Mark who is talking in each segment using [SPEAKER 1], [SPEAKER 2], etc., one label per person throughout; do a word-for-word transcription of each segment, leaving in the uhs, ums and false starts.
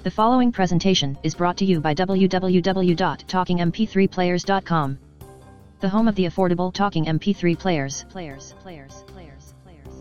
[SPEAKER 1] The following presentation is brought to you by w w w dot talking m p three players dot com, the home of the affordable talking M P three players. Players, players, players, players.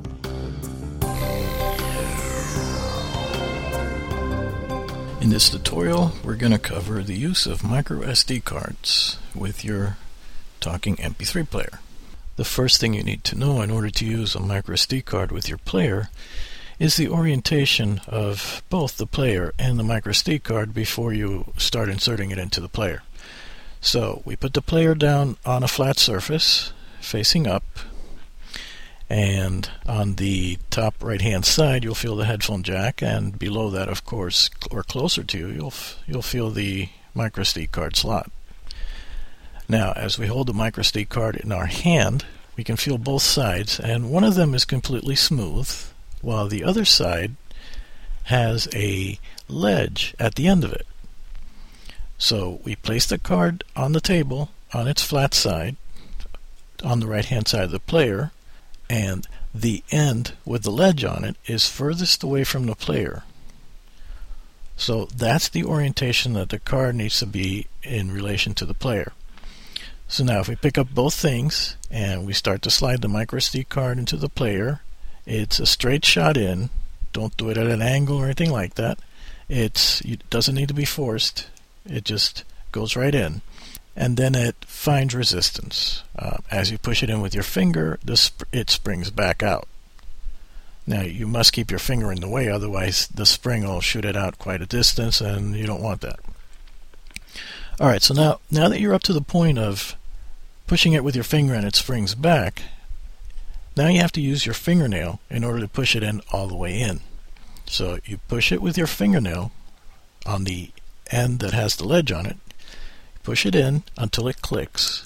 [SPEAKER 2] In this tutorial, we're going to cover the use of micro S D cards with your talking M P three player. The first thing you need to know in order to use a micro S D card with your player is the orientation of both the player and the micro S D card before you start inserting it into the player. So we put the player down on a flat surface facing up, and on the top right hand side you'll feel the headphone jack, and below that, of course, or closer to you, you'll you'll feel the micro S D card slot. Now, as we hold the micro S D card in our hand, we can feel both sides, and one of them is completely smooth, while the other side has a ledge at the end of it. So we place the card on the table on its flat side on the right hand side of the player, and the end with the ledge on it is furthest away from the player. So that's the orientation that the card needs to be in relation to the player. So now if we pick up both things and we start to slide the micro S D card into the player, it's a straight shot in. Don't do it at an angle or anything like that. It's, it doesn't need to be forced. It just goes right in. And then it finds resistance. Uh, as you push it in with your finger, the sp- it springs back out. Now you must keep your finger in the way, otherwise the spring will shoot it out quite a distance, and you don't want that. Alright, so now, now that you're up to the point of pushing it with your finger and it springs back, now you have to use your fingernail in order to push it in all the way in. So you push it with your fingernail on the end that has the ledge on it, push it in until it clicks.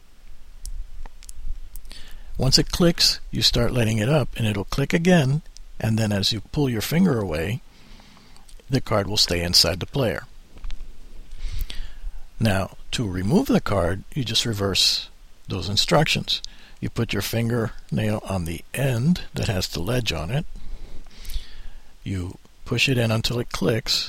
[SPEAKER 2] Once it clicks, you start letting it up and it'll click again, and then as you pull your finger away, the card will stay inside the player. Now, to remove the card, you just reverse those instructions. You put your fingernail on the end that has the ledge on it. You push it in until it clicks,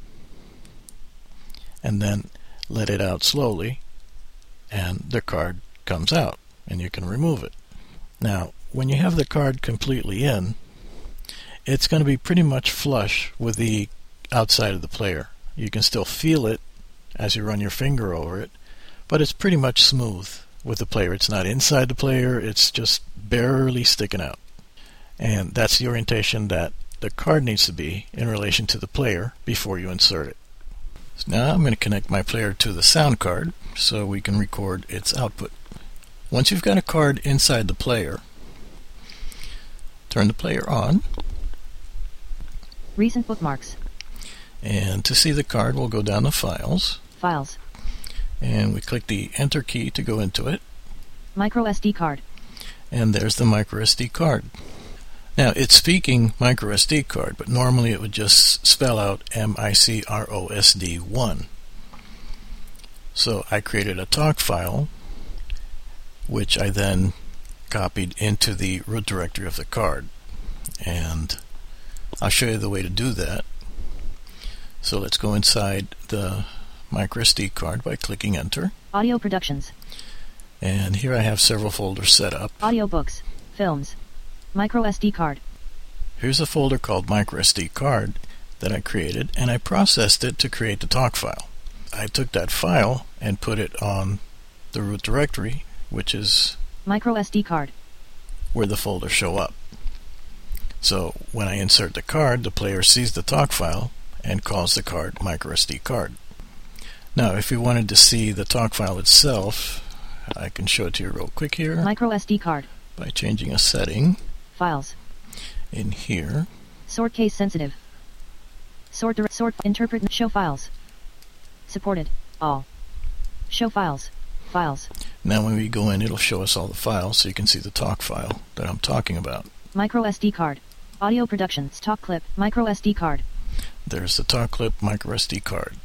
[SPEAKER 2] and then let it out slowly, and the card comes out, and you can remove it. Now, when you have the card completely in, it's going to be pretty much flush with the outside of the player. You can still feel it as you run your finger over it, but it's pretty much smooth with the player. It's not inside the player, it's just barely sticking out. And that's the orientation that the card needs to be in relation to the player before you insert it. So now I'm going to connect my player to the sound card so we can record its output. Once you've got a card inside the player, turn the player on.
[SPEAKER 1] Recent bookmarks.
[SPEAKER 2] And to see the card, we'll go down to Files.
[SPEAKER 1] Files.
[SPEAKER 2] And we click the Enter key to go into it.
[SPEAKER 1] Micro S D card.
[SPEAKER 2] And there's the micro S D card. Now, it's speaking micro S D card, but normally it would just spell out M I C R O S D one. So I created a talk file, which I then copied into the root directory of the card. And I'll show you the way to do that. So let's go inside the micro S D card by clicking Enter.
[SPEAKER 1] Audio Productions.
[SPEAKER 2] And here I have several folders set up.
[SPEAKER 1] Audiobooks, films, micro S D card.
[SPEAKER 2] Here's a folder called micro S D card that I created, and I processed it to create the talk file. I took that file and put it on the root directory, which is
[SPEAKER 1] micro S D card,
[SPEAKER 2] where the folders show up. So when I insert the card, the player sees the talk file and calls the card micro S D card. Now, if you wanted to see the talk file itself, I can show it to you real quick here.
[SPEAKER 1] Micro S D card.
[SPEAKER 2] By changing a setting.
[SPEAKER 1] Files.
[SPEAKER 2] In here.
[SPEAKER 1] Sort case sensitive. Sort direct. Sort interpret. Show files. Supported. All. Show files. Files.
[SPEAKER 2] Now when we go in, it'll show us all the files so you can see the talk file that I'm talking about.
[SPEAKER 1] Micro S D card. Audio Productions. Talk clip. Micro S D card.
[SPEAKER 2] There's the talk clip micro S D card.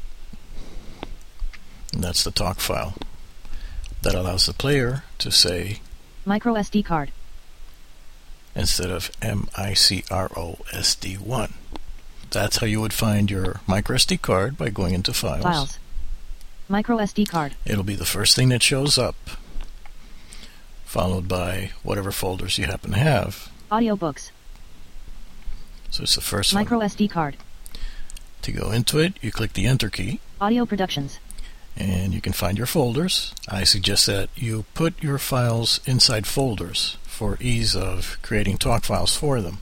[SPEAKER 2] And that's the talk file. That allows the player to say
[SPEAKER 1] micro S D card
[SPEAKER 2] instead of M I C R O S D one. that's how you would find your microSD card, by going into Files.
[SPEAKER 1] Files. MicroSD card.
[SPEAKER 2] It'll be the first thing that shows up, followed by whatever folders you happen to have.
[SPEAKER 1] Audiobooks.
[SPEAKER 2] So it's the first one.
[SPEAKER 1] MicroSD card.
[SPEAKER 2] To go into it, you click the Enter key.
[SPEAKER 1] Audio Productions.
[SPEAKER 2] And you can find your folders. I suggest that you put your files inside folders for ease of creating talk files for them.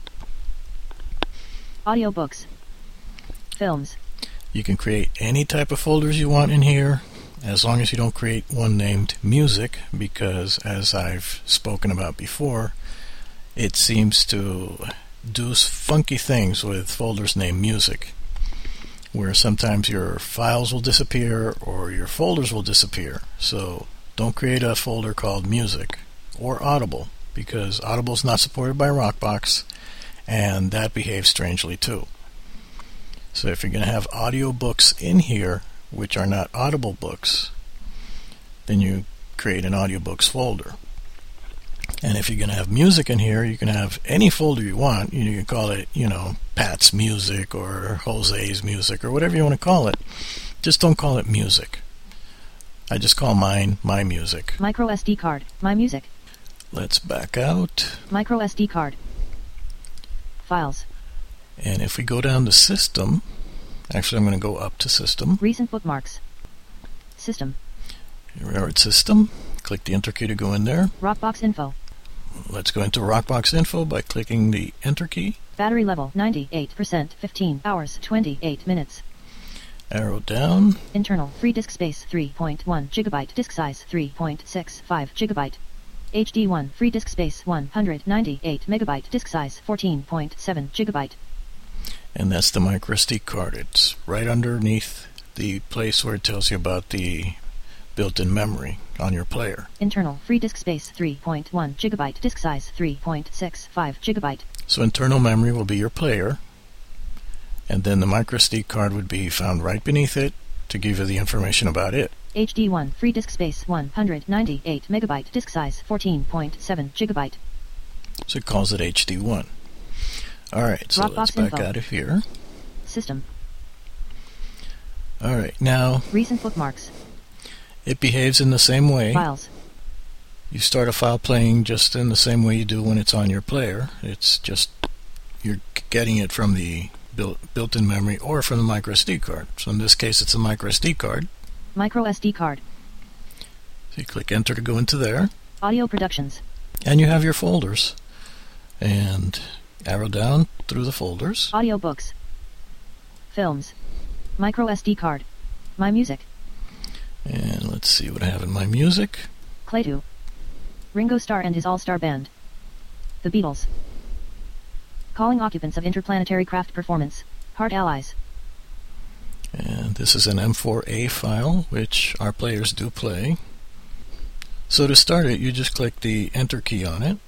[SPEAKER 1] Audiobooks. Films.
[SPEAKER 2] You can create any type of folders you want in here, as long as you don't create one named Music, because as I've spoken about before, it seems to do funky things with folders named Music, where sometimes your files will disappear or your folders will disappear. So don't create a folder called Music or Audible, because Audible is not supported by Rockbox, and that behaves strangely too. So if you're going to have audiobooks in here which are not Audible books, then you create an audiobooks folder. And if you're going to have music in here, you can have any folder you want. You can call it, you know, Pat's Music or Jose's Music or whatever you want to call it. Just don't call it Music. I just call mine My Music.
[SPEAKER 1] MicroSD card. My Music.
[SPEAKER 2] Let's back out.
[SPEAKER 1] MicroSD card. Files.
[SPEAKER 2] And if we go down to System, actually I'm going to go up to System.
[SPEAKER 1] Recent bookmarks. System.
[SPEAKER 2] Here we are at System. Click the Enter key to go in there.
[SPEAKER 1] Rockbox info.
[SPEAKER 2] Let's go into Rockbox info by clicking the Enter key.
[SPEAKER 1] Battery level ninety-eight percent, fifteen hours, twenty-eight minutes.
[SPEAKER 2] Arrow down.
[SPEAKER 1] Internal free disk space three point one gigabyte. Disk size three point six five gigabyte. H D one free disk space one hundred ninety-eight megabyte. Disk size fourteen point seven gigabyte.
[SPEAKER 2] And that's the microSD card. It's right underneath the place where it tells you about the built-in memory on your player.
[SPEAKER 1] Internal free disk space three point one gigabyte. Disk size three point six five gigabyte.
[SPEAKER 2] So internal memory will be your player, and then the microSD card would be found right beneath it to give you the information about it.
[SPEAKER 1] H D one free disk space one hundred ninety-eight megabyte. Disk size fourteen point seven gigabyte.
[SPEAKER 2] So it calls it H D one. Alright, so
[SPEAKER 1] Rockbox
[SPEAKER 2] let's back
[SPEAKER 1] info.
[SPEAKER 2] out of here.
[SPEAKER 1] System.
[SPEAKER 2] Alright, now
[SPEAKER 1] Recent bookmarks.
[SPEAKER 2] it behaves in the same way.
[SPEAKER 1] Files.
[SPEAKER 2] You start a file playing just in the same way you do when it's on your player. It's just you're getting it from the built, built-in memory or from the microSD card. So in this case it's a microSD card.
[SPEAKER 1] MicroSD card.
[SPEAKER 2] So you click Enter to go into there.
[SPEAKER 1] Audio Productions.
[SPEAKER 2] And you have your folders. And arrow down through the folders.
[SPEAKER 1] Audiobooks. Films. MicroSD card. My Music.
[SPEAKER 2] And let's see what I have in My Music.
[SPEAKER 1] Clayton. Ringo Starr and his All-Star Band. The Beatles. Calling occupants of interplanetary craft performance. Heart Allies.
[SPEAKER 2] And this is an M four A file, which our players do play. So to start it, you just click the Enter key on it.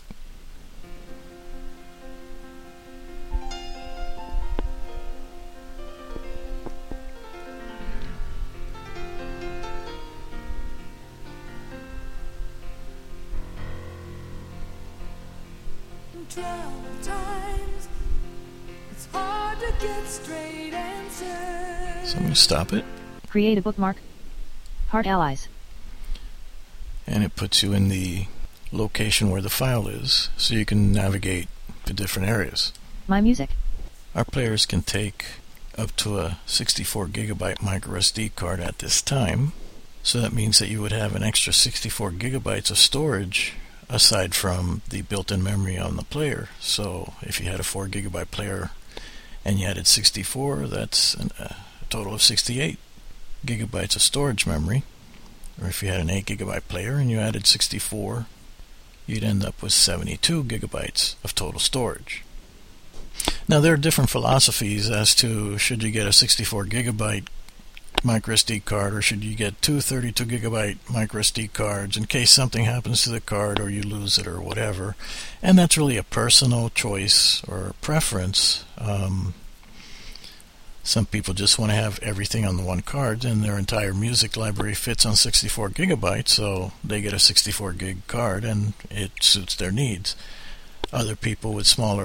[SPEAKER 3] Times, it's hard to get straight answers.
[SPEAKER 2] So I'm going to stop it.
[SPEAKER 1] Create a bookmark. Heart Allies.
[SPEAKER 2] And it puts you in the location where the file is, so you can navigate to different areas.
[SPEAKER 1] My Music.
[SPEAKER 2] Our players can take up to a sixty-four gigabyte microSD card at this time, so that means that you would have an extra sixty-four gigabytes of storage aside from the built-in memory on the player. So if you had a four gigabyte player and you added sixty-four, that's an, uh, a total of sixty-eight gigabytes of storage memory. Or if you had an eight gigabyte player and you added sixty-four, you'd end up with seventy-two gigabytes of total storage. Now there are different philosophies as to should you get a sixty-four gigabyte microSD card or should you get two thirty-two gigabyte microSD cards in case something happens to the card or you lose it or whatever. And that's really a personal choice or preference. Um, some people just want to have everything on the one card and their entire music library fits on sixty-four gigabytes, so they get a sixty-four gig card and it suits their needs. Other people with smaller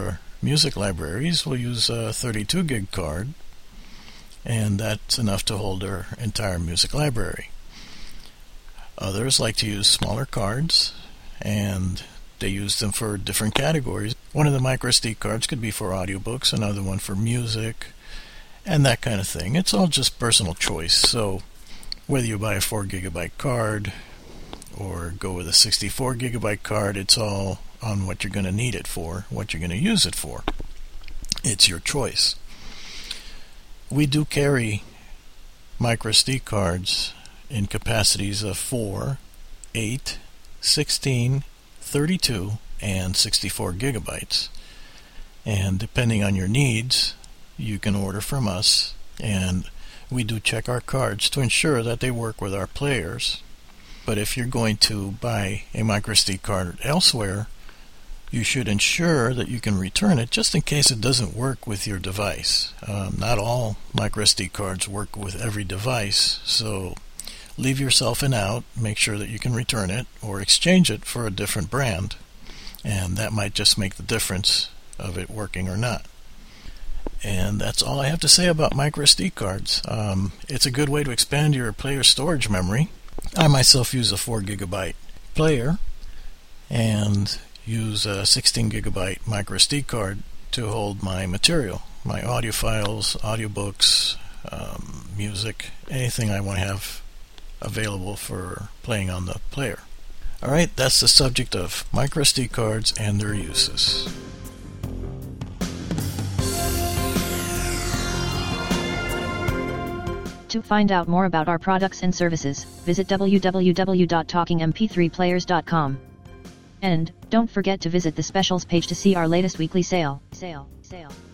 [SPEAKER 2] music libraries will use a thirty-two gig card, and that's enough to hold their entire music library. Others like to use smaller cards, and they use them for different categories. One of the micro S D cards could be for audiobooks, another one for music, and that kind of thing. It's all just personal choice. So whether you buy a four gigabyte card or go with a sixty-four gigabyte card, it's all on what you're going to need it for, what you're going to use it for. It's your choice. We do carry micro S D cards in capacities of four, eight, sixteen, thirty-two, and sixty-four gigabytes. And depending on your needs, you can order from us, and we do check our cards to ensure that they work with our players. But if you're going to buy a micro S D card elsewhere, you should ensure that you can return it just in case it doesn't work with your device. Um, not all micro S D cards work with every device, so leave yourself an out, make sure that you can return it or exchange it for a different brand, and that might just make the difference of it working or not. And that's all I have to say about micro S D cards. Um, it's a good way to expand your player storage memory. I myself use a four gigabyte player and use a sixteen gigabyte micro S D card to hold my material, my audio files, audiobooks, um, music, anything I want to have available for playing on the player. Alright, that's the subject of micro S D cards and their uses.
[SPEAKER 1] To find out more about our products and services, visit w w w dot talking m p three players dot com. And don't forget to visit the specials page to see our latest weekly sale. Sale, sale.